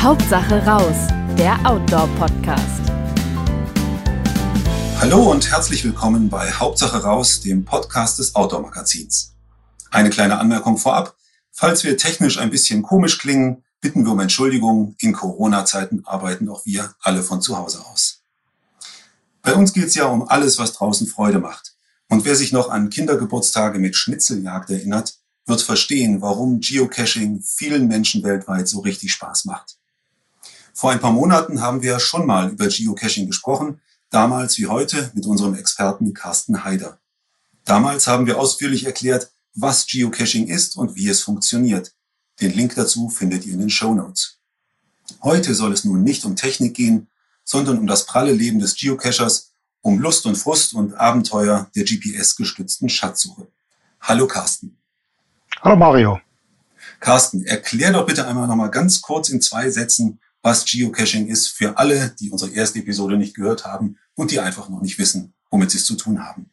Hauptsache raus, der Outdoor-Podcast. Hallo und herzlich willkommen bei Hauptsache raus, dem Podcast des Outdoor-Magazins. Eine kleine Anmerkung vorab. Falls wir technisch ein bisschen komisch klingen, bitten wir um Entschuldigung. In Corona-Zeiten arbeiten auch wir alle von zu Hause aus. Bei uns geht es ja um alles, was draußen Freude macht. Und wer sich noch an Kindergeburtstage mit Schnitzeljagd erinnert, wird verstehen, warum Geocaching vielen Menschen weltweit so richtig Spaß macht. Vor ein paar Monaten haben wir schon mal über Geocaching gesprochen, damals wie heute mit unserem Experten Carsten Haider. Damals haben wir ausführlich erklärt, was Geocaching ist und wie es funktioniert. Den Link dazu findet ihr in den Shownotes. Heute soll es nun nicht um Technik gehen, sondern um das pralle Leben des Geocachers, um Lust und Frust und Abenteuer der GPS-gestützten Schatzsuche. Hallo Carsten. Hallo Mario. Carsten, erklär doch bitte einmal nochmal ganz kurz in 2 Sätzen, was Geocaching ist für alle, die unsere erste Episode nicht gehört haben und die einfach noch nicht wissen, womit sie es zu tun haben.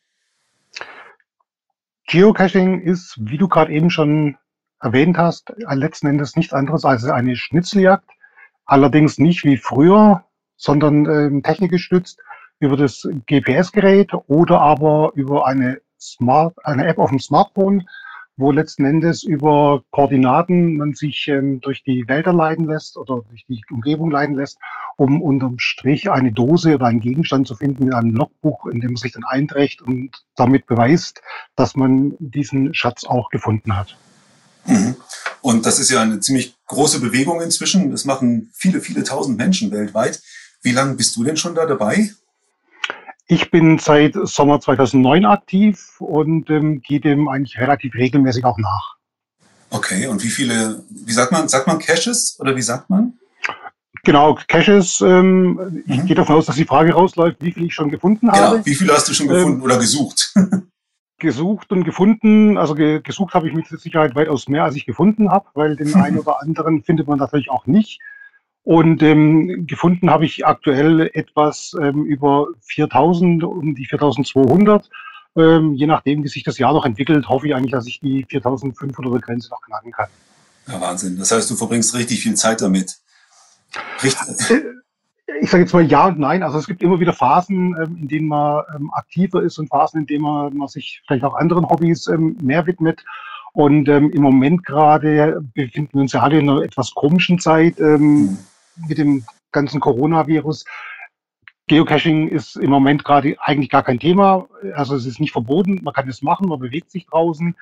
Geocaching ist, wie du gerade eben schon erwähnt hast, letzten Endes nichts anderes als eine Schnitzeljagd. Allerdings nicht wie früher, sondern technikgestützt über das GPS-Gerät oder aber über eine App auf dem Smartphone, wo letzten Endes über Koordinaten man sich durch die Wälder leiten lässt oder durch die Umgebung leiten lässt, um unterm Strich eine Dose oder einen Gegenstand zu finden in einem Logbuch, in dem man sich dann einträgt und damit beweist, dass man diesen Schatz auch gefunden hat. Mhm. Und das ist ja eine ziemlich große Bewegung inzwischen. Das machen viele, viele tausend Menschen weltweit. Wie lange bist du denn schon da dabei? Ich bin seit Sommer 2009 aktiv und gehe dem eigentlich relativ regelmäßig auch nach. Okay, und wie sagt man Caches oder wie sagt man? Genau, Caches. Ich gehe davon aus, dass die Frage rausläuft, wie viel ich schon gefunden habe. Genau, wie viele hast du schon gefunden oder gesucht? Gesucht und gefunden, also gesucht habe ich mit Sicherheit weitaus mehr, als ich gefunden habe, weil den einen oder anderen findet man natürlich auch nicht. Und gefunden habe ich aktuell etwas über 4.000, um die 4.200. Je nachdem, wie sich das Jahr noch entwickelt, hoffe ich eigentlich, dass ich die 4.500er Grenze noch knacken kann. Ja, Wahnsinn. Das heißt, du verbringst richtig viel Zeit damit. Richtig. Ich sage jetzt mal ja und nein. Also es gibt immer wieder Phasen, in denen man aktiver ist und Phasen, in denen man sich vielleicht auch anderen Hobbys mehr widmet. Und im Moment gerade befinden wir uns ja alle in einer etwas komischen Zeit mit dem ganzen Coronavirus. Geocaching ist im Moment gerade eigentlich gar kein Thema. Also es ist nicht verboten, man kann es machen, man bewegt sich draußen.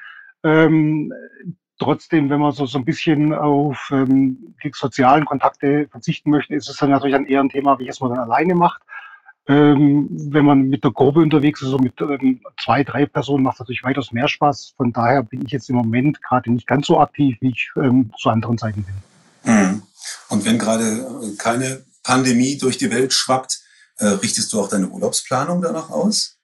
Trotzdem, wenn man so ein bisschen auf die sozialen Kontakte verzichten möchte, ist es dann natürlich eher ein Thema, wie es man dann alleine macht. Wenn man mit der Gruppe unterwegs ist, so mit 2, 3 Personen, macht es natürlich weitaus mehr Spaß. Von daher bin ich jetzt im Moment gerade nicht ganz so aktiv, wie ich zu anderen Zeiten bin. Und wenn gerade keine Pandemie durch die Welt schwappt, richtest du auch deine Urlaubsplanung danach aus?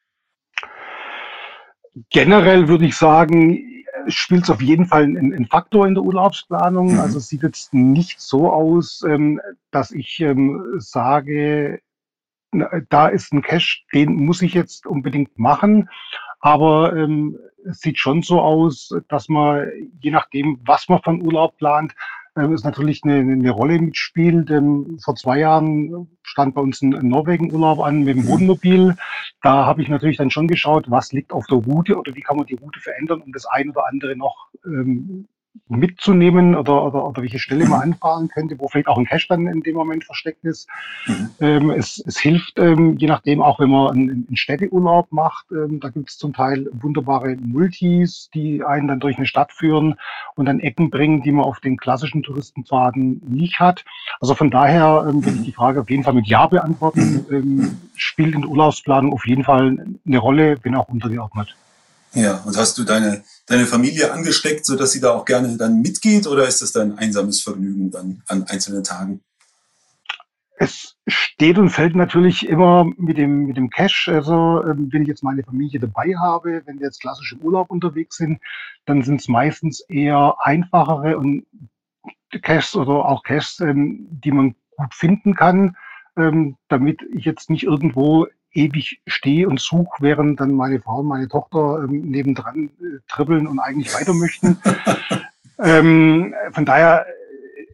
Generell würde ich sagen, spielt es auf jeden Fall einen Faktor in der Urlaubsplanung. Also es sieht jetzt nicht so aus, dass ich sage, da ist ein Cache, den muss ich jetzt unbedingt machen. Aber es sieht schon so aus, dass man, je nachdem, was man von Urlaub plant, es natürlich eine Rolle mitspielt. Vor 2 Jahren stand bei uns ein Norwegen-Urlaub an mit dem Wohnmobil. Da habe ich natürlich dann schon geschaut, was liegt auf der Route oder wie kann man die Route verändern, um das ein oder andere noch mitzunehmen oder welche Stelle man anfahren könnte, wo vielleicht auch ein Cache dann in dem Moment versteckt ist. Es hilft, je nachdem, auch wenn man einen Städteurlaub macht, da gibt es zum Teil wunderbare Multis, die einen dann durch eine Stadt führen und dann Ecken bringen, die man auf den klassischen Touristenpfaden nicht hat. Also von daher will ich die Frage auf jeden Fall mit Ja beantworten. Spielt in der Urlaubsplanung auf jeden Fall eine Rolle, wenn auch untergeordnet. Ja, und hast du deine Familie angesteckt, sodass sie da auch gerne dann mitgeht, oder ist das dein einsames Vergnügen dann an einzelnen Tagen? Es steht und fällt natürlich immer mit dem Cache. Also wenn ich jetzt meine Familie dabei habe, wenn wir jetzt klassisch im Urlaub unterwegs sind, dann sind es meistens eher einfachere und Caches oder auch Caches, die man gut finden kann, damit ich jetzt nicht irgendwo ewig stehe und suche, während dann meine Frau und meine Tochter nebendran trippeln und eigentlich weiter möchten. Von daher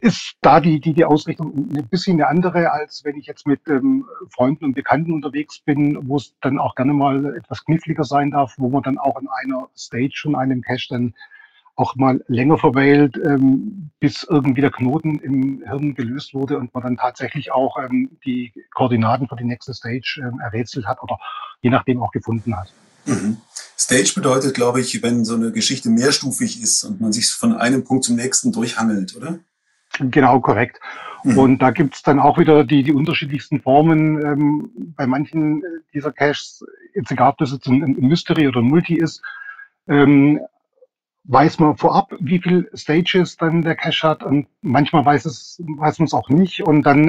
ist da die Ausrichtung ein bisschen eine andere, als wenn ich jetzt mit Freunden und Bekannten unterwegs bin, wo es dann auch gerne mal etwas kniffliger sein darf, wo man dann auch an einer Stage und einem Cache dann auch mal länger verweilt, bis irgendwie der Knoten im Hirn gelöst wurde und man dann tatsächlich auch die Koordinaten für die nächste Stage errätselt hat oder je nachdem auch gefunden hat. Mhm. Stage bedeutet, glaube ich, wenn so eine Geschichte mehrstufig ist und man sich von einem Punkt zum nächsten durchhangelt, oder? Genau, korrekt. Und da gibt's dann auch wieder die unterschiedlichsten Formen. Bei manchen dieser Caches, jetzt egal ob das jetzt ein Mystery oder ein Multi ist, weiß man vorab, wie viel Stages dann der Cache hat und manchmal weiß man es auch nicht und dann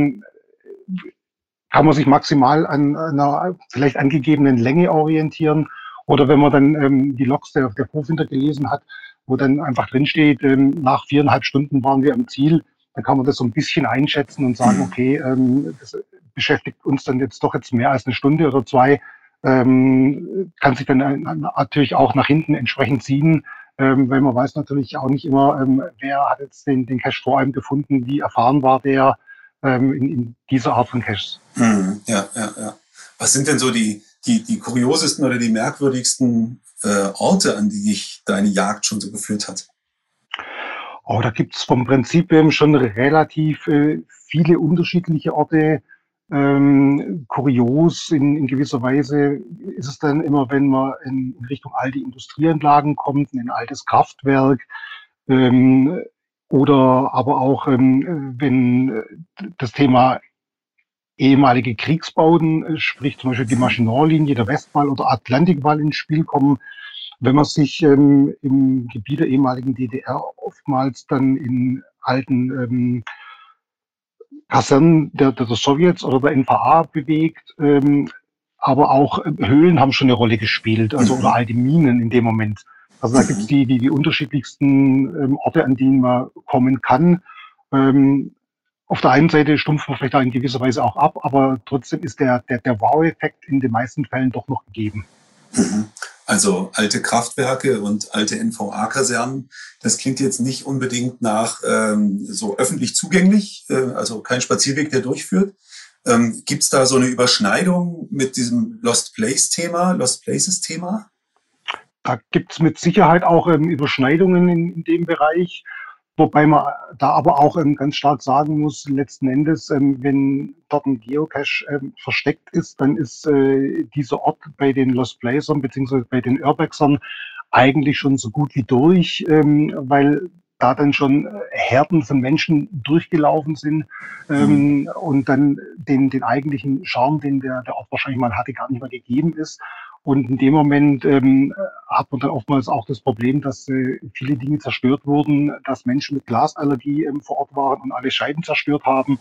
kann man sich maximal an einer vielleicht angegebenen Länge orientieren oder wenn man dann die Logs der Vorfinder gelesen hat, wo dann einfach drinsteht, nach 4,5 Stunden waren wir am Ziel, dann kann man das so ein bisschen einschätzen und sagen, okay, das beschäftigt uns dann jetzt doch jetzt mehr als eine Stunde oder zwei, kann sich dann natürlich auch nach hinten entsprechend ziehen, weil man weiß natürlich auch nicht immer, wer hat jetzt den Cache vor einem gefunden, wie erfahren war der in dieser Art von Caches. Ja. Was sind denn so die kuriosesten oder die merkwürdigsten Orte, an die dich deine Jagd schon so geführt hat? Oh, da gibt's vom Prinzip schon relativ viele unterschiedliche Orte. Kurios in gewisser Weise ist es dann immer, wenn man in Richtung alte Industrieanlagen kommt, in ein altes Kraftwerk, oder aber auch, wenn das Thema ehemalige Kriegsbauten, sprich zum Beispiel die Maginot-Linie, der Westwall oder Atlantikwall ins Spiel kommen. Wenn man sich im Gebiet der ehemaligen DDR oftmals dann in alten Kasernen der Sowjets oder der NVA bewegt, aber auch Höhlen haben schon eine Rolle gespielt, also oder alte Minen in dem Moment. Also da gibt's die unterschiedlichsten Orte, an denen man kommen kann. Auf der einen Seite stumpft man vielleicht da in gewisser Weise auch ab, aber trotzdem ist der Wow-Effekt in den meisten Fällen doch noch gegeben. Also alte Kraftwerke und alte NVA-Kasernen, das klingt jetzt nicht unbedingt nach so öffentlich zugänglich, also kein Spazierweg, der durchführt. Gibt's da so eine Überschneidung mit diesem Lost Places-Thema? Da gibt's mit Sicherheit auch Überschneidungen in dem Bereich. Wobei man da aber auch ganz stark sagen muss, letzten Endes, wenn dort ein Geocache versteckt ist, dann ist dieser Ort bei den Lost Placern beziehungsweise bei den Urbexern eigentlich schon so gut wie durch, weil da dann schon Herden von Menschen durchgelaufen sind und dann den eigentlichen Charme, den der Ort wahrscheinlich mal hatte, gar nicht mehr gegeben ist. Und in dem Moment hat man dann oftmals auch das Problem, dass viele Dinge zerstört wurden, dass Menschen mit Glasallergie vor Ort waren und alle Scheiben zerstört haben.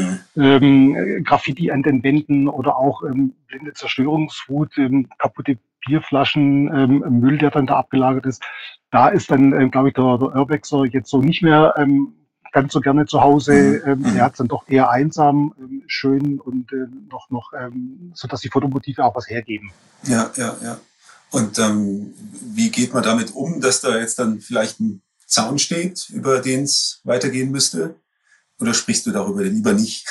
Graffiti an den Wänden oder auch blinde Zerstörungswut, kaputte Bierflaschen, Müll, der dann da abgelagert ist. Da ist dann, glaube ich, der Urbexer jetzt so nicht mehr ganz so gerne zu Hause. Der hat es dann doch eher einsam, schön und noch so dass die Fotomotive auch was hergeben. Ja. Und wie geht man damit um, dass da jetzt dann vielleicht ein Zaun steht, über den es weitergehen müsste? Oder sprichst du darüber lieber nicht?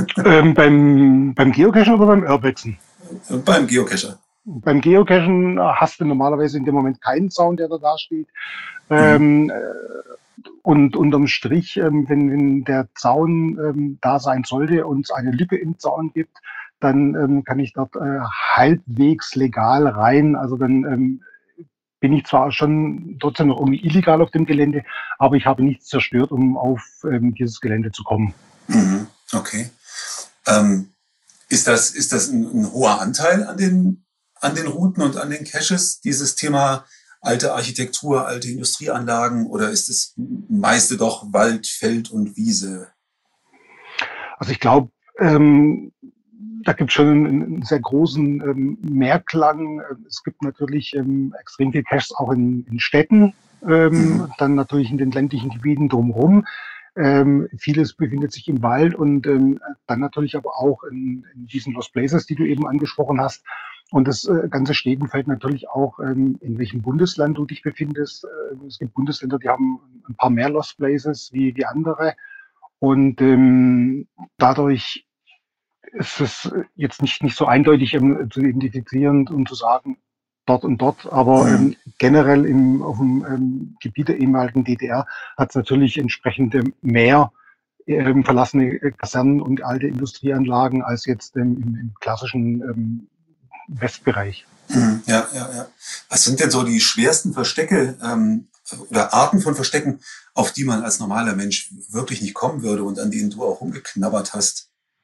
Beim Geocachen oder beim Urbexen? Beim Geocacher. Beim Geocachen hast du normalerweise in dem Moment keinen Zaun, der da steht. Und unterm Strich, wenn der Zaun da sein sollte und es eine Lücke im Zaun gibt, dann kann ich dort halbwegs legal rein. Also dann bin ich zwar schon trotzdem noch irgendwie illegal auf dem Gelände, aber ich habe nichts zerstört, um auf dieses Gelände zu kommen. Okay. Ist das ein hoher Anteil an den Routen und an den Caches, dieses Thema alte Architektur, alte Industrieanlagen, oder ist es meiste doch Wald, Feld und Wiese? Also ich glaube, da gibt es schon einen sehr großen Mehrklang. Es gibt natürlich extrem viel Caches auch in Städten, dann natürlich in den ländlichen Gebieten drumherum. Vieles befindet sich im Wald und dann natürlich aber auch in diesen Lost Places, die du eben angesprochen hast. Und das Ganze steht und fällt natürlich auch, in welchem Bundesland du dich befindest. Es gibt Bundesländer, die haben ein paar mehr Lost Places wie andere. Und dadurch ist es jetzt nicht so eindeutig zu identifizieren und zu sagen, dort und dort, aber generell auf dem Gebiet der ehemaligen DDR hat es natürlich entsprechend mehr verlassene Kasernen und alte Industrieanlagen als jetzt im klassischen Westbereich. Ja. Was sind denn so die schwersten Verstecke oder Arten von Verstecken, auf die man als normaler Mensch wirklich nicht kommen würde und an denen du auch rumgeknabbert hast?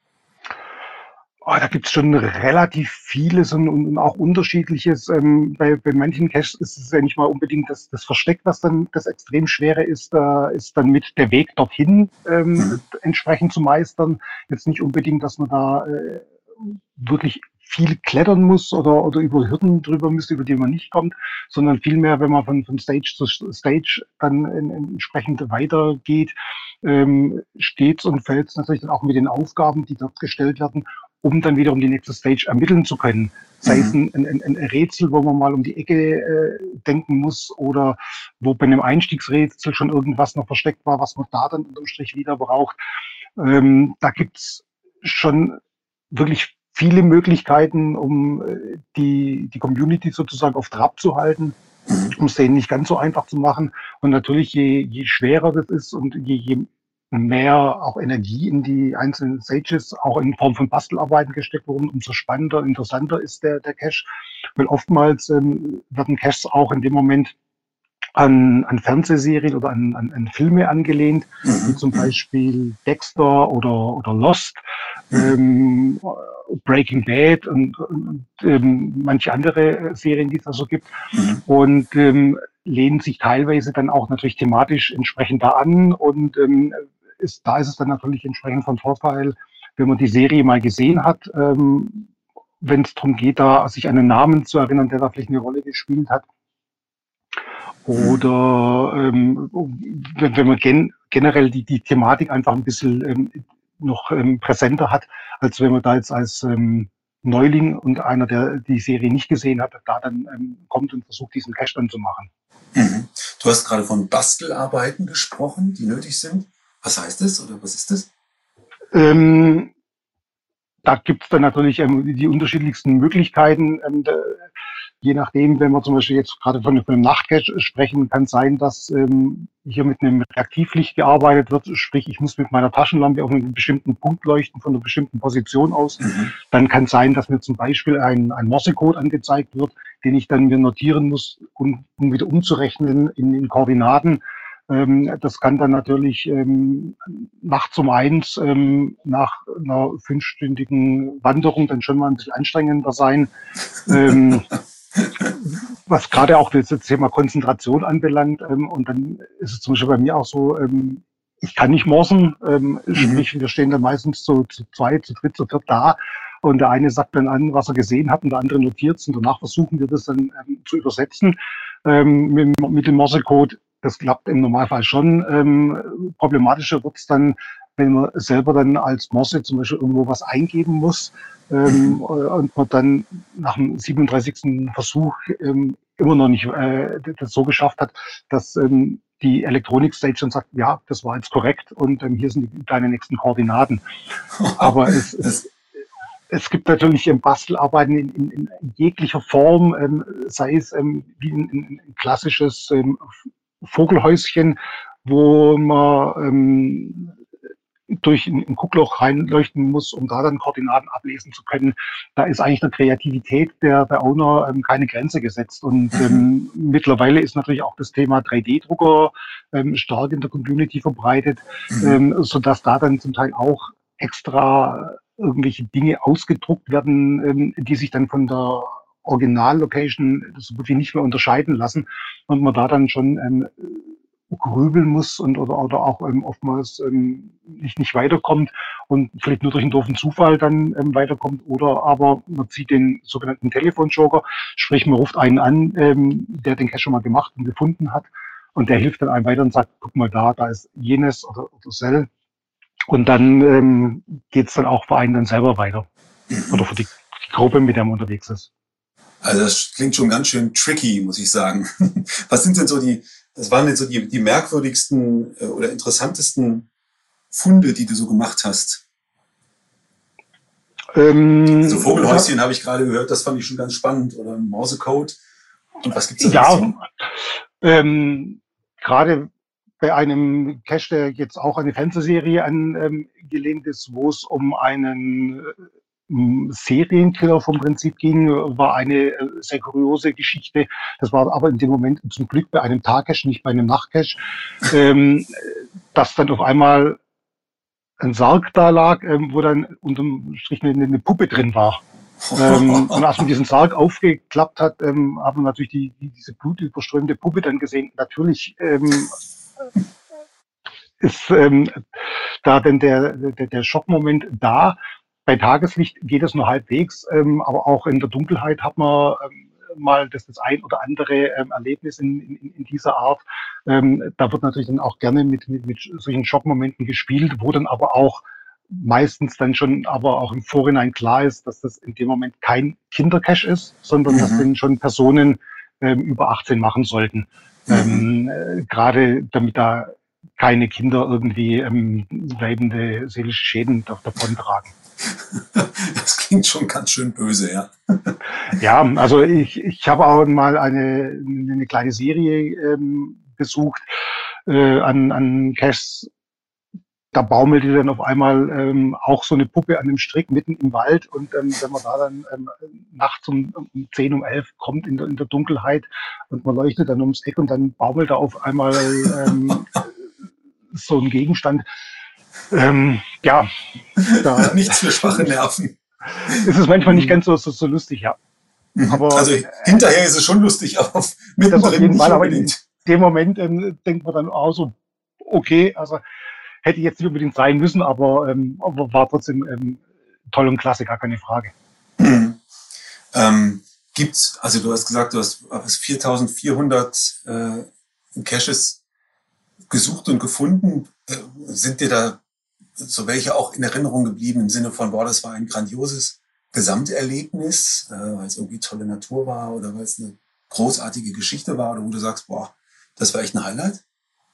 Da gibt's schon relativ vieles und auch Unterschiedliches. Bei manchen Caches ist es ja nicht mal unbedingt das Versteck, was dann das extrem Schwere ist. Da ist dann mit der Weg dorthin entsprechend zu meistern. Jetzt nicht unbedingt, dass man da wirklich viel klettern muss oder über Hürden drüber müsste, über die man nicht kommt, sondern vielmehr, wenn man von Stage zu Stage dann entsprechend weitergeht, steht's und fällt's natürlich dann auch mit den Aufgaben, die dort gestellt werden, um dann wiederum die nächste Stage ermitteln zu können. Sei es ein Rätsel, wo man mal um die Ecke denken muss oder wo bei einem Einstiegsrätsel schon irgendwas noch versteckt war, was man da dann unterm Strich wieder braucht. Da gibt's schon wirklich viele Möglichkeiten, um die Community sozusagen auf Trab zu halten, um es denen nicht ganz so einfach zu machen. Und natürlich, je schwerer das ist und je mehr auch Energie in die einzelnen Stages, auch in Form von Bastelarbeiten gesteckt wurden, umso spannender, interessanter ist der Cache. Weil oftmals werden Caches auch in dem Moment an Fernsehserien oder an Filme angelehnt, wie zum Beispiel Dexter oder Lost, Breaking Bad und manche andere Serien, die es da so gibt. Und lehnen sich teilweise dann auch natürlich thematisch entsprechend da an und da ist es dann natürlich entsprechend von Vorteil, wenn man die Serie mal gesehen hat, wenn es darum geht, da sich an einen Namen zu erinnern, der da vielleicht eine Rolle gespielt hat. Oder wenn man generell die Thematik einfach ein bisschen noch präsenter hat, als wenn man da jetzt als Neuling und einer, der die Serie nicht gesehen hat, da dann kommt und versucht, diesen Cache dann zu machen. Du hast gerade von Bastelarbeiten gesprochen, die nötig sind. Was heißt das oder was ist das? Da gibt es dann natürlich die unterschiedlichsten Möglichkeiten. Je nachdem, wenn wir zum Beispiel jetzt gerade von einem Nachtcache sprechen, kann es sein, dass hier mit einem Reaktivlicht gearbeitet wird. Sprich, ich muss mit meiner Taschenlampe auf einen bestimmten Punkt leuchten, von einer bestimmten Position aus. Dann kann es sein, dass mir zum Beispiel ein Morsecode angezeigt wird, den ich dann mir notieren muss, um wieder umzurechnen in Koordinaten. Das kann dann natürlich nachts um 1 nach einer 5-stündigen Wanderung dann schon mal ein bisschen anstrengender sein. Was gerade auch das Thema Konzentration anbelangt. Und dann ist es zum Beispiel bei mir auch so, ich kann nicht morsen. Sprich, wir stehen dann meistens zu zweit, zu dritt, zu viert da. Und der eine sagt dann an, was er gesehen hat, und der andere notiert es. Und danach versuchen wir das dann zu übersetzen mit dem Morsecode. Das klappt im Normalfall schon. Problematischer wird es dann, wenn man selber dann als Morse zum Beispiel irgendwo was eingeben muss und man dann nach dem 37. Versuch immer noch nicht das so geschafft hat, dass die Elektronik-Stage sagt, ja, das war jetzt korrekt und hier sind deine nächsten Koordinaten. Aber es gibt natürlich Bastelarbeiten in jeglicher Form, sei es wie ein klassisches Vogelhäuschen, wo man durch ein Guckloch reinleuchten muss, um da dann Koordinaten ablesen zu können. Da ist eigentlich der Kreativität der Owner keine Grenze gesetzt. Und mittlerweile ist natürlich auch das Thema 3D-Drucker stark in der Community verbreitet, sodass da dann zum Teil auch extra irgendwelche Dinge ausgedruckt werden, die sich dann von der Original-Location so gut wie nicht mehr unterscheiden lassen und man da dann schon grübeln muss oder auch oftmals nicht weiterkommt und vielleicht nur durch einen doofen Zufall dann weiterkommt oder aber man zieht den sogenannten Telefonjoker, sprich man ruft einen an, der den Cache schon mal gemacht und gefunden hat und der hilft dann einem weiter und sagt, guck mal da ist jenes oder Cell und dann geht's dann auch für einen dann selber weiter oder für die Gruppe, mit der man unterwegs ist. Also das klingt schon ganz schön tricky, muss ich sagen. Was waren denn so die merkwürdigsten oder interessantesten Funde, die du so gemacht hast? So Vogelhäuschen habe ich gerade gehört, das fand ich schon ganz spannend. Oder ein Mausecode. Und was gibt's da Ja, dazu? gerade bei einem Cache, der jetzt auch eine Fernsehserie angelehnt ist, wo es um einen Serienkiller vom Prinzip ging, war eine sehr kuriose Geschichte. Das war aber in dem Moment zum Glück bei einem Tagcache, nicht bei einem Nachtcache, dass dann auf einmal ein Sarg da lag, wo dann unterm Strich eine Puppe drin war. Und als man diesen Sarg aufgeklappt hat, haben wir natürlich diese blutüberströmte Puppe dann gesehen. Natürlich ist da denn der Schockmoment da. Bei Tageslicht geht es nur halbwegs, aber auch in der Dunkelheit hat man mal das ein oder andere Erlebnis in dieser Art. Da wird natürlich dann auch gerne mit solchen Schockmomenten gespielt, wo dann aber auch meistens dann schon aber auch im Vorhinein klar ist, dass das in dem Moment kein Kindercache ist, sondern dass den schon Personen über 18 machen sollten. Gerade damit da keine Kinder irgendwie bleibende seelische Schäden davon tragen. Das klingt schon ganz schön böse, ja. Ja, also ich habe auch mal eine kleine Serie besucht an Caches. Da baumelte dann auf einmal auch so eine Puppe an einem Strick mitten im Wald. Und wenn man da dann nachts um 10, um 11 kommt in der Dunkelheit und man leuchtet dann ums Eck und dann baumelt da auf einmal so ein Gegenstand. Ja, da Nichts für schwache Nerven. ist es manchmal nicht ganz so lustig, ja. Aber, also hinterher ist es schon lustig, aber das auf jeden Fall. Aber in dem Moment denkt man dann auch so, okay, also hätte jetzt nicht unbedingt sein müssen, aber war trotzdem toll und klasse, gar keine Frage. Gibt's, also du hast gesagt, du hast 4400 Caches gesucht und gefunden. Sind dir da so welche auch in Erinnerung geblieben im Sinne von, boah, das war ein grandioses Gesamterlebnis, weil es irgendwie tolle Natur war oder weil es eine großartige Geschichte war, oder wo du sagst, boah, das war echt ein Highlight?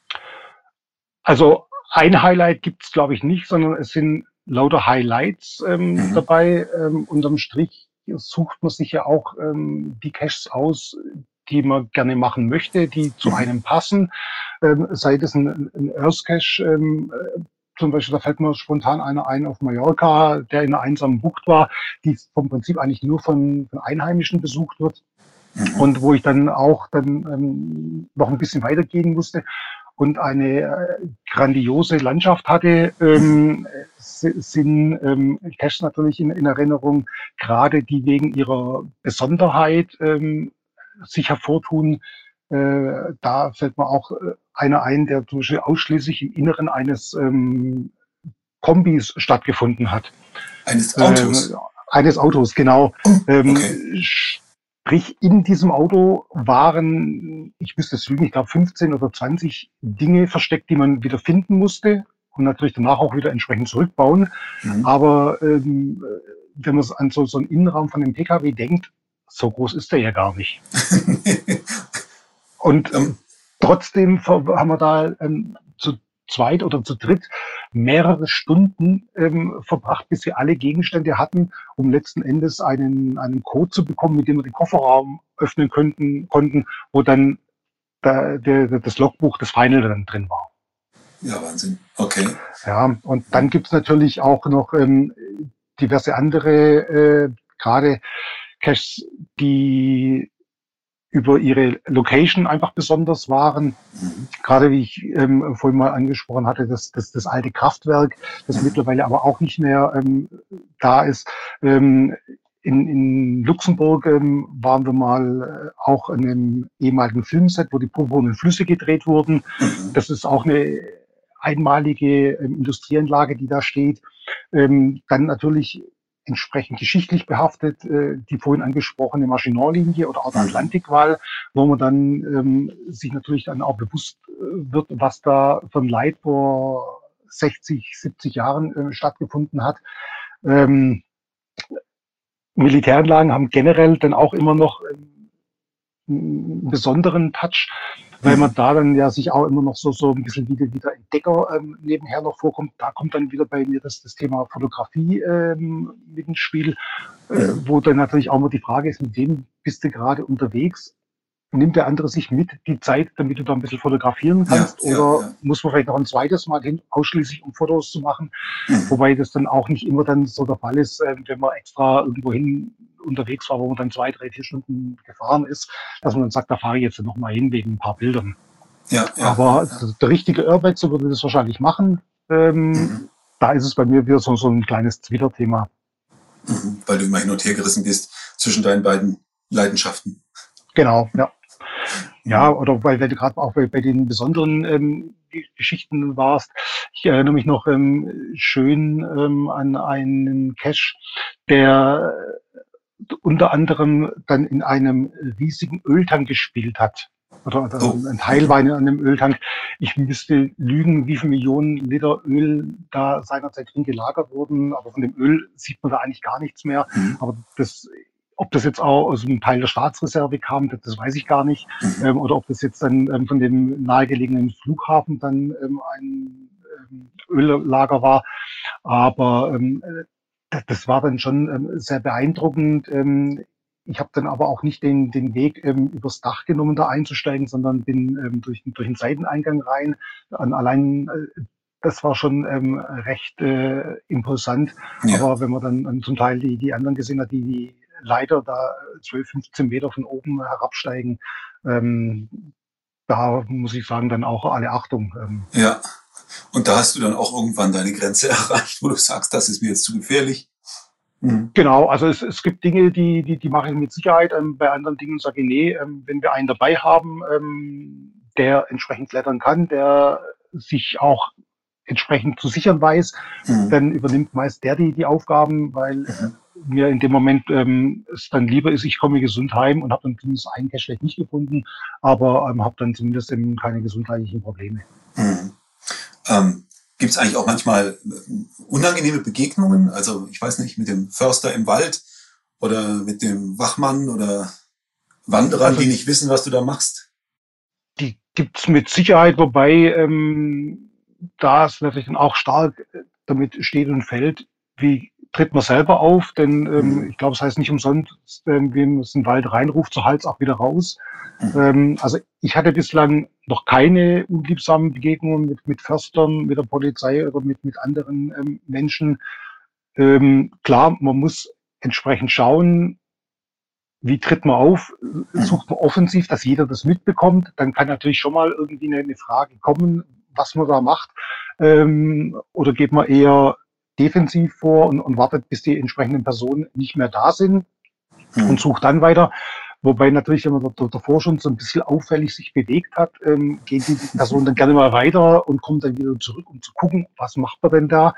Also ein Highlight gibt es, glaube ich, nicht, sondern es sind lauter Highlights dabei. Unterm Strich sucht man sich ja auch die Caches aus, die man gerne machen möchte, die zu einem passen. Sei das ein Earth Cache, zum Beispiel, da fällt mir spontan einer ein auf Mallorca, der in einer einsamen Bucht war, die vom Prinzip eigentlich nur von Einheimischen besucht wird. Und wo ich dann auch noch ein bisschen weitergehen musste und eine grandiose Landschaft hatte, sind Caches natürlich in Erinnerung, gerade die wegen ihrer Besonderheit sich hervortun. Da fällt mir auch einer ein, der zum Beispiel ausschließlich im Inneren eines Kombis stattgefunden hat. Eines Autos? Eines Autos, genau. Okay. Sprich, in diesem Auto waren, ich müsste es lügen, ich glaube 15 oder 20 Dinge versteckt, die man wieder finden musste und natürlich danach auch wieder entsprechend zurückbauen. Aber wenn man an so einen Innenraum von einem PKW denkt, so groß ist der ja gar nicht. Und trotzdem haben wir da zu zweit oder zu dritt mehrere Stunden verbracht, bis wir alle Gegenstände hatten, um letzten Endes einen Code zu bekommen, mit dem wir den Kofferraum öffnen konnten, wo dann das Logbuch des Final dann drin war. Ja, Wahnsinn. Okay. Ja, und dann gibt's natürlich auch noch diverse andere, gerade Caches, die über ihre Location einfach besonders waren. Gerade wie ich vorhin mal angesprochen hatte, das alte Kraftwerk, das mittlerweile aber auch nicht mehr da ist. In Luxemburg waren wir mal auch in einem ehemaligen Filmset, wo die purpurnen Flüsse gedreht wurden. Das ist auch eine einmalige Industrieanlage, die da steht. Dann natürlich entsprechend geschichtlich behaftet, die vorhin angesprochene Maginot-Linie oder auch der Atlantikwall, wo man dann sich natürlich dann auch bewusst wird, was da von Leid vor 60, 70 Jahren stattgefunden hat. Militäranlagen haben generell dann auch immer noch einen besonderen Touch, weil man da dann ja sich auch immer noch so ein bisschen wieder Entdecker nebenher noch vorkommt. Da kommt dann wieder bei mir das Thema Fotografie mit ins Spiel, wo dann natürlich auch immer die Frage ist, mit wem bist du gerade unterwegs? Nimmt der andere sich mit die Zeit, damit du da ein bisschen fotografieren kannst? Oder muss man vielleicht noch ein zweites Mal hin, ausschließlich um Fotos zu machen? Wobei das dann auch nicht immer dann so der Fall ist, wenn man extra irgendwo hin unterwegs war, wo man dann 2, 3, 4 Stunden gefahren ist, dass man dann sagt, da fahre ich jetzt noch mal hin wegen ein paar Bildern. Aber der richtige Irrwechsel würde das wahrscheinlich machen. Da ist es bei mir wieder so ein kleines Twitter-Thema. Weil du immer hin und her gerissen bist zwischen deinen beiden Leidenschaften. Genau, ja. Ja, oder weil du gerade auch bei den besonderen Geschichten warst. Ich erinnere mich noch schön an einen Cache, der unter anderem dann in einem riesigen Öltank gespielt hat. Oder ein Teil war in einem Öltank. Ich müsste lügen, wie viele Millionen Liter Öl da seinerzeit drin gelagert wurden. Aber von dem Öl sieht man da eigentlich gar nichts mehr. Aber ob das jetzt auch aus einem Teil der Staatsreserve kam, das weiß ich gar nicht. Oder ob das jetzt dann von dem nahegelegenen Flughafen dann ein Öllager war. Aber das war dann schon sehr beeindruckend. Ich habe dann aber auch nicht den Weg übers Dach genommen, da einzusteigen, sondern bin durch den Seiteneingang rein. Allein das war schon recht imposant. Aber wenn man dann zum Teil die anderen gesehen hat, die Leiter da 12, 15 Meter von oben herabsteigen, da muss ich sagen, dann auch alle Achtung. Ja, und da hast du dann auch irgendwann deine Grenze erreicht, wo du sagst, das ist mir jetzt zu gefährlich. Genau, also es gibt Dinge, die mache ich mit Sicherheit. Bei anderen Dingen sage ich, nee, wenn wir einen dabei haben, der entsprechend klettern kann, der sich auch entsprechend zu sichern weiß, dann übernimmt meist der die Aufgaben, weil mir in dem Moment es dann lieber ist, ich komme gesund heim und habe dann zumindest einen Cache vielleicht nicht gefunden, aber habe dann zumindest eben keine gesundheitlichen Probleme. Gibt es eigentlich auch manchmal unangenehme Begegnungen? Also ich weiß nicht, mit dem Förster im Wald oder mit dem Wachmann oder Wanderern, die nicht wissen, was du da machst? Die gibt's mit Sicherheit, wobei da es natürlich dann auch stark damit steht und fällt, wie tritt man selber auf, denn ich glaube, es heißt nicht umsonst, wem es in den Wald reinruft, so Hals auch wieder raus. Also ich hatte bislang noch keine unliebsamen Begegnungen mit Förstern, mit der Polizei oder mit anderen Menschen. Klar, man muss entsprechend schauen, wie tritt man auf, sucht man offensiv, dass jeder das mitbekommt, dann kann natürlich schon mal irgendwie eine Frage kommen, was man da macht, oder geht man eher defensiv vor und wartet, bis die entsprechenden Personen nicht mehr da sind und sucht dann weiter. Wobei natürlich, wenn man davor schon so ein bisschen auffällig sich bewegt hat, geht die Person dann gerne mal weiter und kommt dann wieder zurück, um zu gucken, was macht man denn da.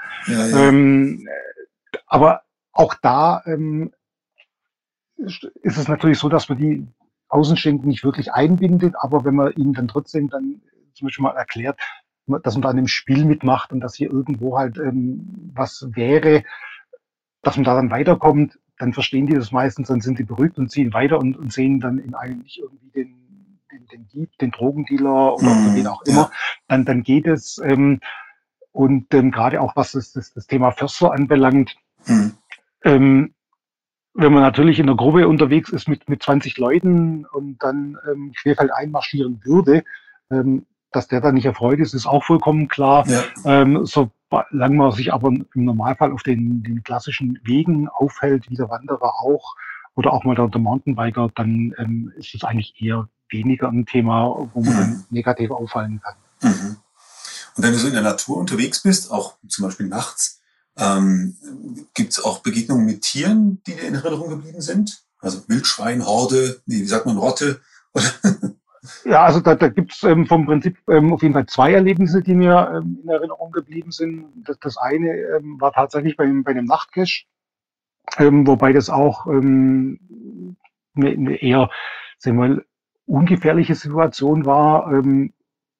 Aber auch da ist es natürlich so, dass man die Außenstehenden nicht wirklich einbindet, aber wenn man ihnen dann trotzdem dann zum Beispiel mal erklärt, dass man da an dem Spiel mitmacht und dass hier irgendwo halt was wäre, dass man da dann weiterkommt, dann verstehen die das meistens, dann sind die beruhigt und ziehen weiter und sehen dann in einem nicht irgendwie den Dieb, den Drogendealer oder wen auch immer, dann geht es. Und gerade auch was das Thema Förster anbelangt, wenn man natürlich in der Gruppe unterwegs ist mit 20 Leuten und dann querfeld einmarschieren würde, dass der dann nicht erfreut ist auch vollkommen klar. Solange man sich aber im Normalfall auf den klassischen Wegen aufhält, wie der Wanderer auch, oder auch mal der Mountainbiker, dann ist es eigentlich eher weniger ein Thema, wo man dann negativ auffallen kann. Und wenn du so in der Natur unterwegs bist, auch zum Beispiel nachts, gibt es auch Begegnungen mit Tieren, die dir in Erinnerung geblieben sind? Also Wildschwein, Horde, wie sagt man, Rotte? Ja, also da gibt's vom Prinzip auf jeden Fall 2 Erlebnisse, die mir in Erinnerung geblieben sind. Das eine war tatsächlich bei einem Nachtcache, wobei das auch eine eher, sagen wir mal, ungefährliche Situation war.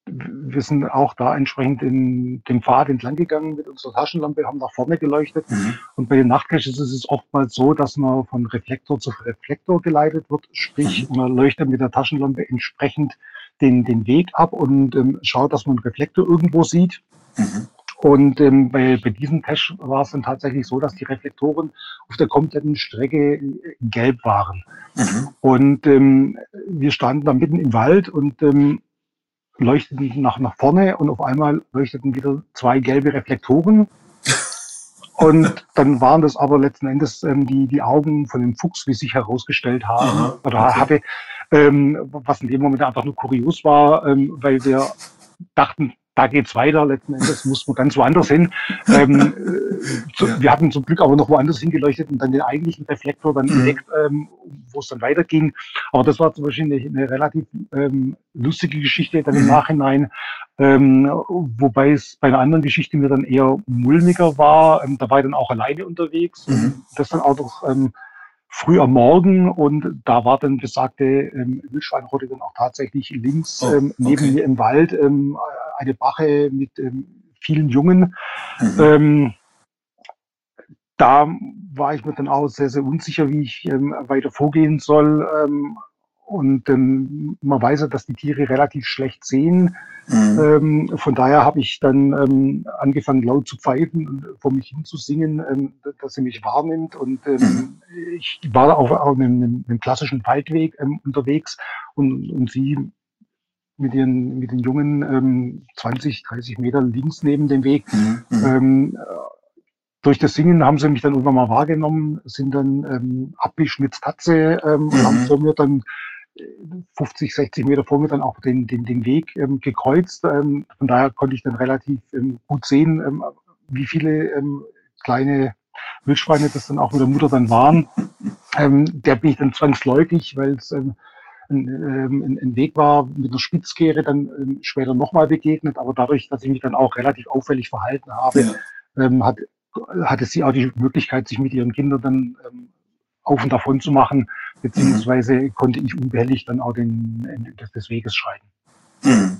wir sind auch da entsprechend in dem Pfad entlang gegangen mit unserer Taschenlampe, haben nach vorne geleuchtet. Und bei den Nachtcaches ist es oftmals so, dass man von Reflektor zu Reflektor geleitet wird. Sprich, man leuchtet mit der Taschenlampe entsprechend den Weg ab und schaut, dass man einen Reflektor irgendwo sieht. Und bei diesem Cache war es dann tatsächlich so, dass die Reflektoren auf der kompletten Strecke gelb waren. Und wir standen da mitten im Wald und leuchteten nach vorne und auf einmal leuchteten wieder 2 gelbe Reflektoren. Und dann waren das aber letzten Endes die Augen von dem Fuchs, wie sich herausgestellt haben, hatte, was in dem Moment einfach nur kurios war, weil wir dachten, da geht's weiter. Letzten Endes muss man ganz woanders hin. Wir hatten zum Glück aber noch woanders hingeleuchtet und dann den eigentlichen Reflektor dann entdeckt, wo es dann weiterging. Aber das war zum Beispiel eine relativ lustige Geschichte dann im Nachhinein. Wobei es bei einer anderen Geschichte mir dann eher mulmiger war. Da war ich dann auch alleine unterwegs. Das dann auch noch früh am Morgen und da war dann besagte Wildschweinrotte dann auch tatsächlich links neben mir im Wald eine Bache mit vielen Jungen. Da war ich mir dann auch sehr, sehr unsicher, wie ich weiter vorgehen soll. Und man weiß ja, dass die Tiere relativ schlecht sehen. Von daher habe ich dann angefangen, laut zu pfeifen und vor mich hin zu singen, dass sie mich wahrnimmt. Und ich war auf einem klassischen Waldweg unterwegs und sie mit den Jungen 20, 30 Meter links neben dem Weg. Durch das Singen haben sie mich dann irgendwann mal wahrgenommen, sind dann abgeschnitztatze und haben vor mir dann 50, 60 Meter vor mir dann auch den Weg gekreuzt. Von daher konnte ich dann relativ gut sehen, wie viele kleine Wildschweine das dann auch mit der Mutter dann waren. Der bin ich dann zwangsläufig, weil es ein Weg war mit einer Spitzkehre, dann später nochmal begegnet. Aber dadurch, dass ich mich dann auch relativ auffällig verhalten habe, hatte sie auch die Möglichkeit, sich mit ihren Kindern dann auf und davon zu machen, beziehungsweise konnte ich unbehelligt dann auch den Ende des Weges schreiten.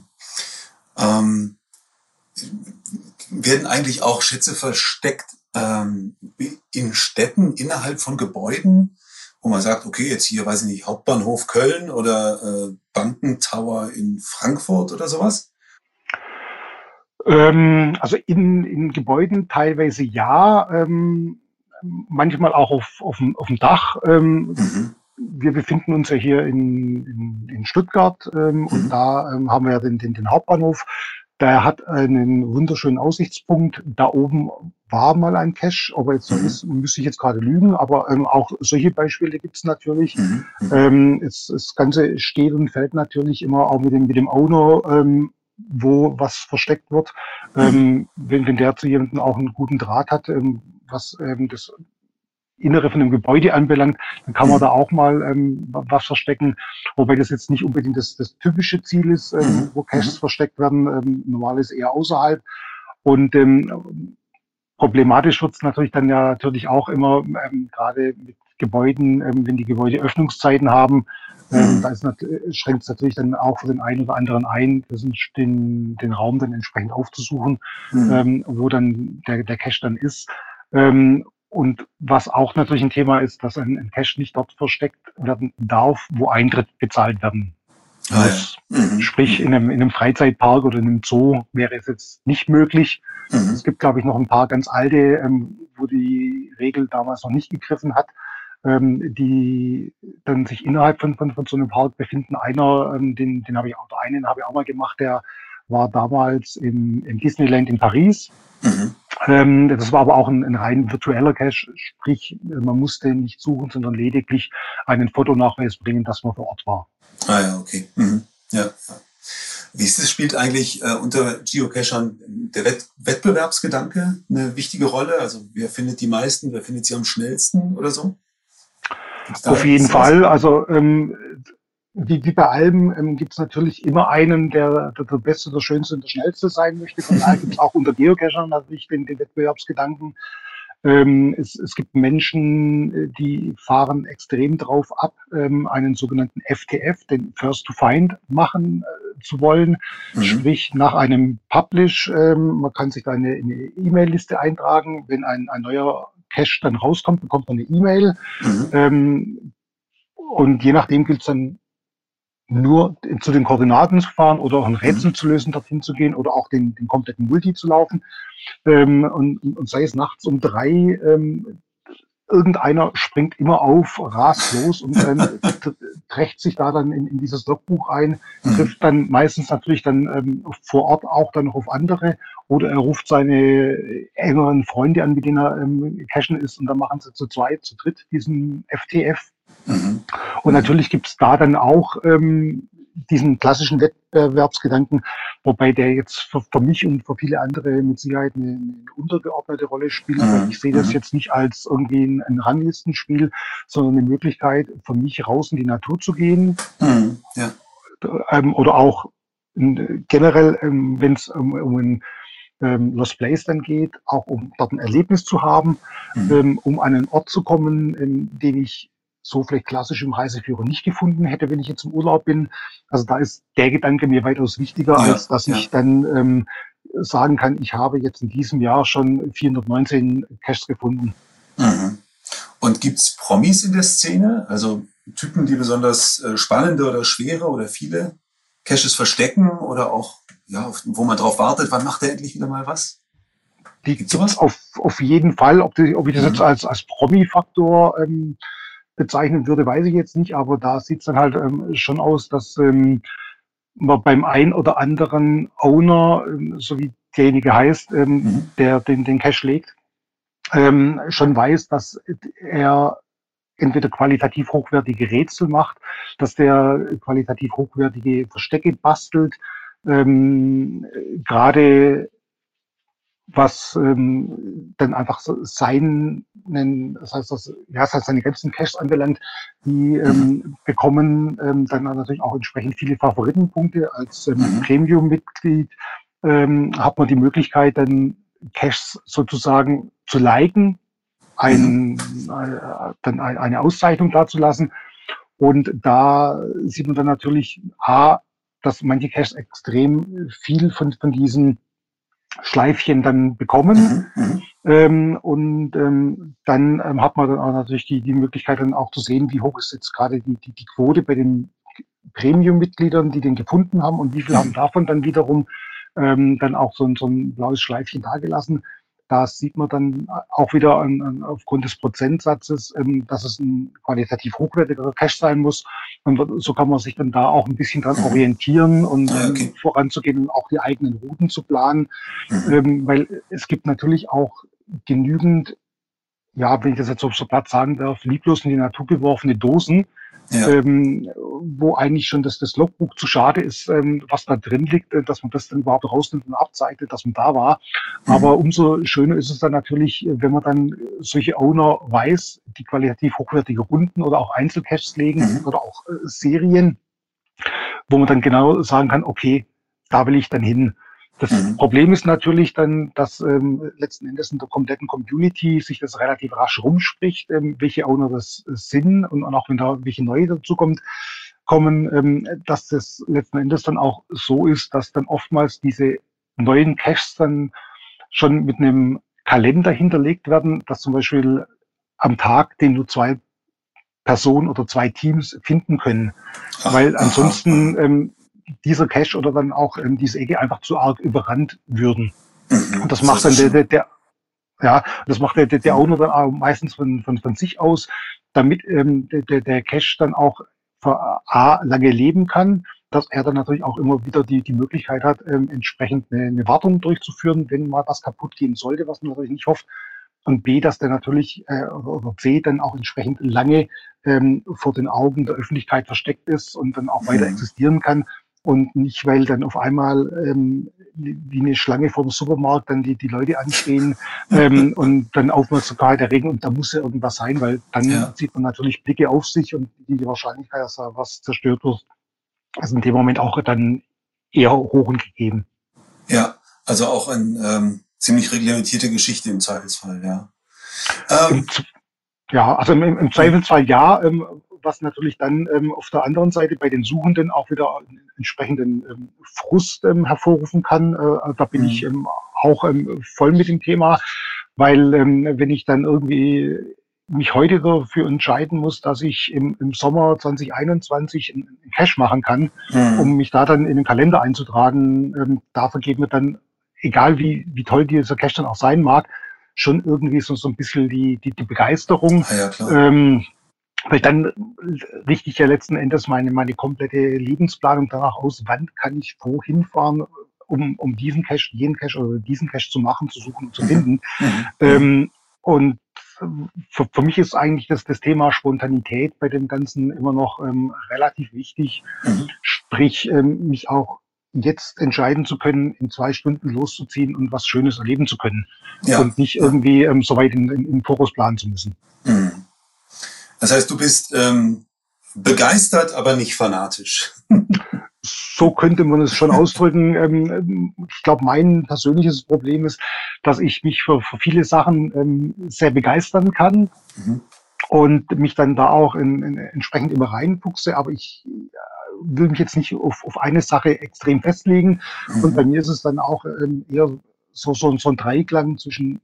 Werden eigentlich auch Schätze versteckt in Städten, innerhalb von Gebäuden, wo man sagt, okay, jetzt hier, weiß ich nicht, Hauptbahnhof Köln oder Bankentower in Frankfurt oder sowas? Also in Gebäuden teilweise ja, manchmal auch auf dem Dach. Wir befinden uns ja hier in Stuttgart und da haben wir ja den Hauptbahnhof. Der hat einen wunderschönen Aussichtspunkt. Da oben war mal ein Cache, ob er jetzt so ist, müsste ich jetzt gerade lügen, aber auch solche Beispiele gibt es natürlich. Das Ganze steht und fällt natürlich immer auch mit dem Owner, wo was versteckt wird. Wenn der zu jemandem auch einen guten Draht hat, was das Innere von dem Gebäude anbelangt, dann kann man da auch mal was verstecken, wobei das jetzt nicht unbedingt das typische Ziel ist, wo Caches versteckt werden. Normal ist eher außerhalb. Und problematisch wird es natürlich dann ja natürlich auch immer, gerade mit Gebäuden, wenn die Gebäude Öffnungszeiten haben, da schränkt es natürlich dann auch für den einen oder anderen ein, den Raum dann entsprechend aufzusuchen, wo dann der Cache dann ist. Und was auch natürlich ein Thema ist, dass ein Cache nicht dort versteckt werden darf, wo Eintritt bezahlt werden muss. Sprich, in einem Freizeitpark oder in einem Zoo wäre es jetzt nicht möglich. Es gibt, glaube ich, noch ein paar ganz alte, wo die Regel damals noch nicht gegriffen hat, die dann sich innerhalb von so einem Park befinden. Den habe ich auch mal gemacht, der war damals im Disneyland in Paris. Das war aber auch ein rein virtueller Cache, sprich, man musste nicht suchen, sondern lediglich einen Fotonachweis bringen, dass man vor Ort war. Ah ja, okay. Ja. Wie ist es, spielt eigentlich unter Geocachern der Wettbewerbsgedanke eine wichtige Rolle? Also wer findet die meisten, wer findet sie am schnellsten oder so? Auf jeden Fall. Also wie bei allem gibt es natürlich immer einen, der Beste, der Schönste und der Schnellste sein möchte. Von daher gibt es auch unter Geocachern natürlich den Wettbewerbsgedanken. Es gibt Menschen, die fahren extrem drauf ab, einen sogenannten FTF, den First to Find, machen zu wollen. Mhm. Sprich, nach einem Publish, man kann sich da in eine E-Mail-Liste eintragen. Wenn ein neuer Cache dann rauskommt, bekommt man eine E-Mail. Mhm. Und je nachdem gilt es dann nur zu den Koordinaten zu fahren oder auch ein Mhm. Rätsel zu lösen, dorthin zu gehen oder auch den kompletten Multi zu laufen. Und sei es nachts um 3, irgendeiner springt immer auf, rast los und trägt sich da dann in dieses Logbuch ein, Mhm. trifft dann meistens natürlich dann vor Ort auch dann noch auf andere oder er ruft seine engeren Freunde an, mit denen er cashen ist und dann machen sie zu zweit, zu dritt diesen FTF. Mhm. Und Mhm. natürlich gibt's da dann auch diesen klassischen Wettbewerbsgedanken, wobei der jetzt für mich und für viele andere mit Sicherheit eine untergeordnete Rolle spielt, weil Mhm. ich sehe das Mhm. jetzt nicht als irgendwie ein Ranglistenspiel, sondern eine Möglichkeit für mich raus in die Natur zu gehen Mhm. Ja. oder auch generell, wenn es um ein Lost Place dann geht, auch um dort ein Erlebnis zu haben, Mhm. um an einen Ort zu kommen, den ich so vielleicht klassisch im Reiseführer nicht gefunden hätte, wenn ich jetzt im Urlaub bin. Also da ist der Gedanke mir weitaus wichtiger, Ja. als dass Ja. ich dann sagen kann, ich habe jetzt in diesem Jahr schon 419 Caches gefunden. Mhm. Und gibt's Promis in der Szene? Also Typen, die besonders spannende oder schwere oder viele Caches verstecken oder auch, ja, wo man drauf wartet, wann macht er endlich wieder mal was? Die Gibt's gibt's sowas? auf jeden Fall. Ob ich das jetzt Mhm. als Promi-Faktor bezeichnen würde, weiß ich jetzt nicht, aber da sieht's dann halt schon aus, dass man beim ein oder anderen Owner, so wie derjenige heißt, Mhm. der den Cache legt, schon weiß, dass er entweder qualitativ hochwertige Rätsel macht, dass der qualitativ hochwertige Verstecke bastelt, ähm, gerade was dann einfach so das heißt, das heißt seine ganzen Caches anbelangt, die Mhm. bekommen dann natürlich auch entsprechend viele Favoritenpunkte. Als Mhm. Premium-Mitglied hat man die Möglichkeit, dann Caches sozusagen zu liken, Mhm. dann eine Auszeichnung dazulassen. Und da sieht man dann natürlich dass manche Caches extrem viel von diesen Schleifchen dann bekommen. Mhm. Mhm. Dann hat man dann auch natürlich die Möglichkeit dann auch zu sehen, wie hoch ist jetzt gerade die Quote bei den Premium-Mitgliedern, die den gefunden haben und wie viel haben Mhm. davon dann wiederum dann auch so ein blaues Schleifchen dagelassen. Da sieht man dann auch wieder aufgrund des Prozentsatzes, dass es ein qualitativ hochwertiger Cache sein muss. Und so kann man sich dann da auch ein bisschen dran Mhm. orientieren und Ja, okay. voranzugehen und auch die eigenen Routen zu planen. Mhm. Weil es gibt natürlich auch genügend, ja, wenn ich das jetzt so platt sagen darf, lieblos in die Natur geworfene Dosen, Ja. wo eigentlich schon das Logbuch zu schade ist, was da drin liegt, dass man das dann überhaupt rausnimmt und abzeichnet, dass man da war. Mhm. Aber umso schöner ist es dann natürlich, wenn man dann solche Owner weiß, die qualitativ hochwertige Runden oder auch Einzelcaches legen Mhm. oder auch Serien, wo man dann genau sagen kann, okay, da will ich dann hin. Das Mhm. Problem ist natürlich dann, dass letzten Endes in der kompletten Community sich das relativ rasch rumspricht, welche Owner das sind und auch wenn da welche neue kommen, dass das letzten Endes dann auch so ist, dass dann oftmals diese neuen Caches dann schon mit einem Kalender hinterlegt werden, dass zum Beispiel am Tag, den nur zwei Personen oder zwei Teams finden können, Ach, weil aha, aha. ansonsten dieser Cache oder dann auch diese Ecke einfach zu arg überrannt würden. Mhm. Und das Das macht heißt dann das schon. ja, das macht der Mhm. Owner dann auch meistens von sich aus, damit der Cache dann auch für lange leben kann, dass er dann natürlich auch immer wieder die Möglichkeit hat, entsprechend eine Wartung durchzuführen, wenn mal was kaputt gehen sollte, was man natürlich nicht hofft. Und B, dass der natürlich, oder C, dann auch entsprechend lange vor den Augen der Öffentlichkeit versteckt ist und dann auch weiter Mhm. existieren kann. Und nicht, weil dann auf einmal wie eine Schlange vor dem Supermarkt dann die Leute anstehen und dann Aufmerksamkeit erregen und da muss ja irgendwas sein, weil dann Ja, sieht man natürlich Blicke auf sich und die Wahrscheinlichkeit, dass da was zerstört wird, ist in dem Moment auch dann eher hoch und gegeben. ja. Also auch eine ziemlich reglementierte Geschichte im Zweifelsfall, ja. Im, ja, also im Zweifelsfall ja, was natürlich dann auf der anderen Seite bei den Suchenden auch wieder einen entsprechenden Frust hervorrufen kann. Da bin ich auch voll mit dem Thema, weil wenn ich dann irgendwie mich heute dafür entscheiden muss, dass ich im Sommer 2021 einen Cache machen kann, um mich da dann in den Kalender einzutragen, da vergeht mir dann, egal wie toll dieser Cache dann auch sein mag, schon irgendwie so ein bisschen die Begeisterung. Ja, klar. Weil dann richte ich ja letzten Endes meine komplette Lebensplanung danach aus, wann kann ich wohin fahren, um diesen Cache, jenen Cache oder diesen Cache zu machen, zu suchen und zu finden. Und für mich ist eigentlich das Thema Spontanität bei dem Ganzen immer noch relativ wichtig. Sprich, mich auch jetzt entscheiden zu können, in 2 Stunden loszuziehen und was Schönes erleben zu können. Ja. Und nicht irgendwie so weit in Voraus planen zu müssen. Das heißt, du bist begeistert, aber nicht fanatisch. So könnte man es schon ausdrücken. Ich glaube, mein persönliches Problem ist, dass ich mich für viele Sachen sehr begeistern kann und mich dann da auch entsprechend immer reinfuchse. Aber ich will mich jetzt nicht auf eine Sache extrem festlegen. Und bei mir ist es dann auch eher so ein Dreiklang zwischen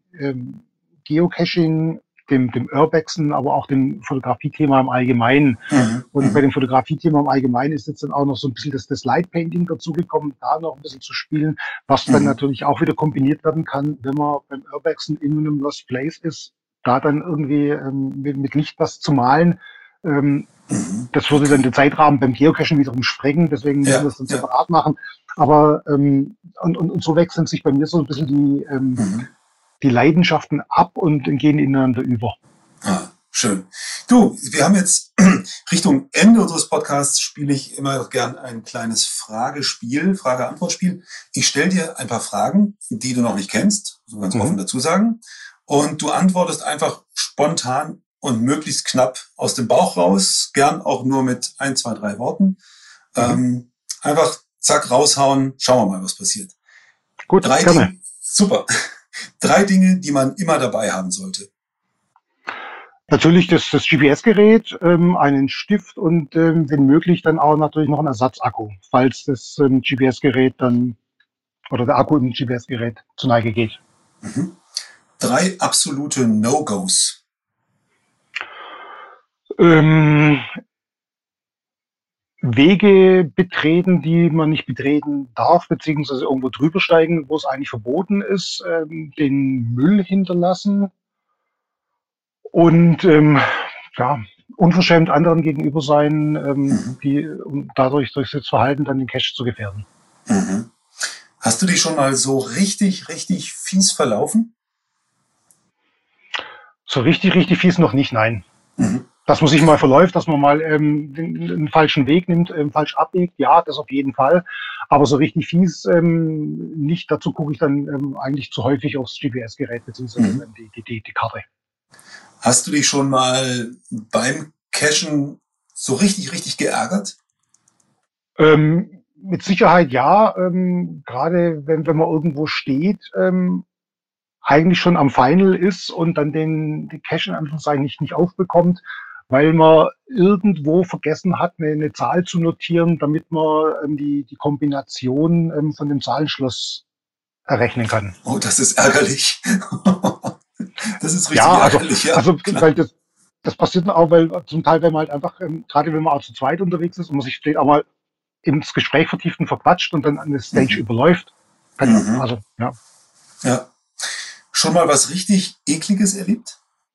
Geocaching, dem Urbexen, aber auch dem Fotografiethema im Allgemeinen. Und bei dem Fotografiethema im Allgemeinen ist jetzt dann auch noch so ein bisschen das Lightpainting dazugekommen, da noch ein bisschen zu spielen, was dann natürlich auch wieder kombiniert werden kann, wenn man beim Urbexen in einem Lost Place ist, da dann irgendwie mit Licht was zu malen. Das würde dann den Zeitrahmen beim Geocachen wiederum sprengen, deswegen müssen wir das dann separat machen. Aber und so wechseln sich bei mir so ein bisschen die Leidenschaften ab und gehen ineinander über. Schön. Du, wir haben jetzt Richtung Ende unseres Podcasts, spiele ich immer gern ein kleines Frage-Antwort-Spiel. Ich stelle dir ein paar Fragen, die du noch nicht kennst, so ganz offen dazu sagen. Und du antwortest einfach spontan und möglichst knapp aus dem Bauch raus, gern auch nur mit 1, 2, 3 Worten. Einfach zack, raushauen, schauen wir mal, was passiert. Gut, 3 Dinge. Super. 3 Dinge, die man immer dabei haben sollte. Natürlich das GPS-Gerät, einen Stift und wenn möglich dann auch natürlich noch einen Ersatzakku, falls das GPS-Gerät dann oder der Akku im GPS-Gerät zur Neige geht. 3 absolute No-Gos. Wege betreten, die man nicht betreten darf, beziehungsweise irgendwo drüber steigen, wo es eigentlich verboten ist, den Müll hinterlassen und unverschämt anderen gegenüber sein, die dadurch durch das Verhalten dann den Cache zu gefährden. Hast du dich schon mal so richtig fies verlaufen? So richtig fies noch nicht, nein. Dass man sich mal verläuft, dass man mal den falschen Weg nimmt, falsch abbiegt, ja, das auf jeden Fall. Aber so richtig fies nicht. Dazu gucke ich dann eigentlich zu häufig aufs GPS-Gerät beziehungsweise die Karte. Hast du dich schon mal beim Cachen so richtig geärgert? Mit Sicherheit ja. Gerade wenn man irgendwo steht, eigentlich schon am Final ist und dann den Cache in Anführungszeichen nicht aufbekommt, weil man irgendwo vergessen hat, eine Zahl zu notieren, damit man die Kombination von dem Zahlenschloss errechnen kann. Oh, das ist ärgerlich. Das ist richtig ärgerlich. Ja, also weil das passiert dann auch, weil zum Teil, wenn man halt einfach, gerade wenn man auch zu zweit unterwegs ist und man sich vielleicht auch mal ins Gespräch vertieft und verquatscht und dann an der Stage überläuft. Also, ja. Ja. Schon mal was richtig Ekliges erlebt?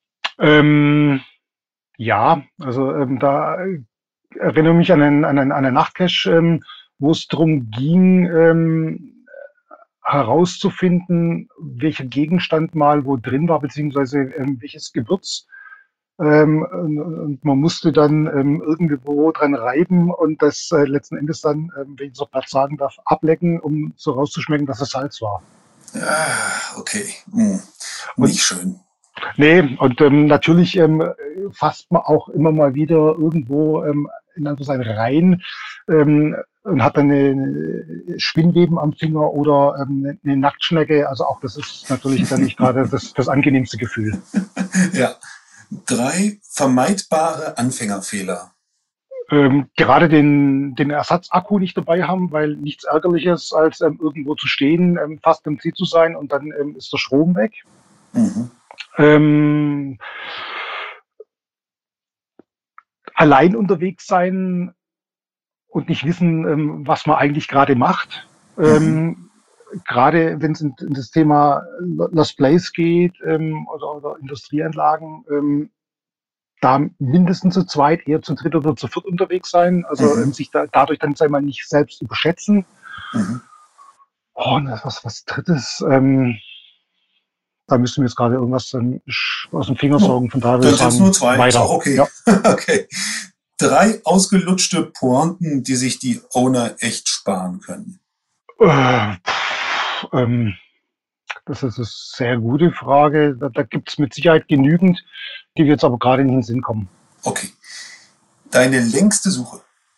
Ja, also da erinnere ich mich an einen Nachtcache, wo es darum ging, herauszufinden, welcher Gegenstand mal wo drin war, beziehungsweise welches Gewürz. Und man musste dann irgendwo dran reiben und das letzten Endes dann, wenn ich so Platz sagen darf, ablecken, um so rauszuschmecken, dass es Salz war. Ah, okay. Nicht schön. Nee, und natürlich fasst man auch immer mal wieder irgendwo in Anführungszeichen rein und hat dann eine Spinnweben am Finger oder eine Nacktschnecke. Also auch das ist natürlich dann nicht gerade das angenehmste Gefühl. Ja. 3 vermeidbare Anfängerfehler. Gerade den Ersatzakku nicht dabei haben, weil nichts Ärgerliches als irgendwo zu stehen, fast im Ziel zu sein und dann ist der Strom weg. Mhm. Allein unterwegs sein und nicht wissen, was man eigentlich gerade macht. Gerade wenn es in das Thema Lost Place geht oder Industrieanlagen, da mindestens zu zweit, eher zu dritt oder zu viert unterwegs sein. Also sich dadurch dann sei mal nicht selbst überschätzen. Oh, und was Drittes, da müssen wir jetzt gerade irgendwas aus dem Finger saugen. Von daher dann sind es nur 2, weiter. Ist auch okay. Ja. Okay. 3 ausgelutschte Pointen, die sich die Owner echt sparen können. Das ist eine sehr gute Frage. Da gibt es mit Sicherheit genügend, die wir jetzt aber gerade nicht in den Sinn kommen. Okay. Deine längste Suche?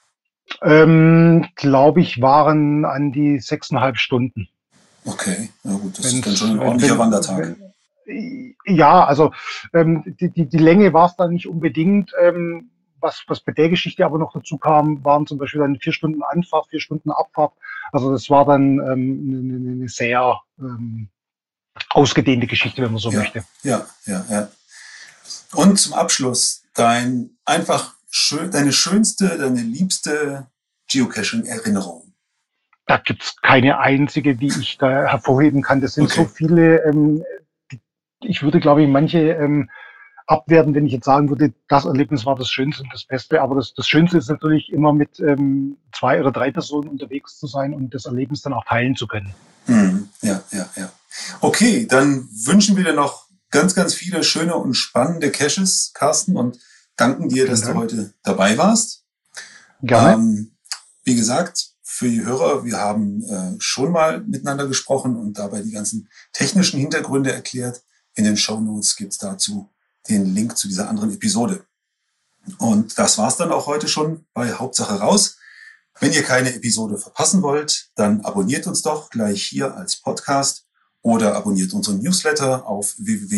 Glaube ich, waren an die 6,5 Stunden. Okay, na gut, das ist dann schon ein ordentlicher Wandertag. Ja, also die Länge war es dann nicht unbedingt. Was bei der Geschichte aber noch dazu kam, waren zum Beispiel dann 4 Stunden Anfahrt, 4 Stunden Abfahrt. Also das war dann eine sehr ausgedehnte Geschichte, wenn man so möchte. Ja. Und zum Abschluss deine schönste, deine liebste Geocaching-Erinnerung. Da gibt's keine einzige, die ich da hervorheben kann. Das sind so viele, ich würde, glaube ich, manche abwerten, wenn ich jetzt sagen würde, das Erlebnis war das Schönste und das Beste. Aber das Schönste ist natürlich immer mit 2 oder 3 Personen unterwegs zu sein und das Erlebnis dann auch teilen zu können. Ja. Okay, dann wünschen wir dir noch ganz, ganz viele schöne und spannende Caches, Carsten, und danken dir, dass du heute dabei warst. Gerne. Wie gesagt, für die Hörer, wir haben schon mal miteinander gesprochen und dabei die ganzen technischen Hintergründe erklärt. In den Shownotes gibt's dazu den Link zu dieser anderen Episode. Und das war's dann auch heute schon bei Hauptsache raus. Wenn ihr keine Episode verpassen wollt, dann abonniert uns doch gleich hier als Podcast oder abonniert unseren Newsletter auf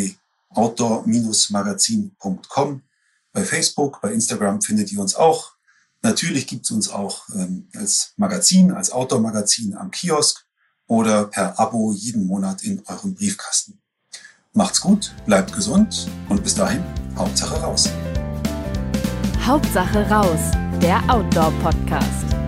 www.outdoor-magazin.com. Bei Facebook, bei Instagram findet ihr uns auch. Natürlich gibt es uns auch als Magazin, als Outdoor-Magazin am Kiosk oder per Abo jeden Monat in eurem Briefkasten. Macht's gut, bleibt gesund und bis dahin, Hauptsache raus. Hauptsache raus, der Outdoor-Podcast.